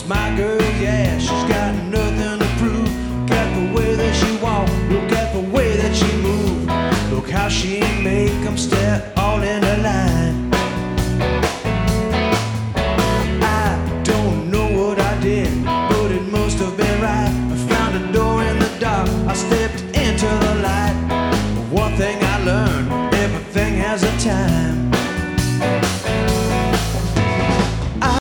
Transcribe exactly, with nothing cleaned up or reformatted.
my girl, yeah, she's got nothing to prove. Look at the way that she walk, look at the way that she move. Look how she make them step all in a line. I don't know what I did, but it must have been right. I found a door in the dark, I stepped into the light. One thing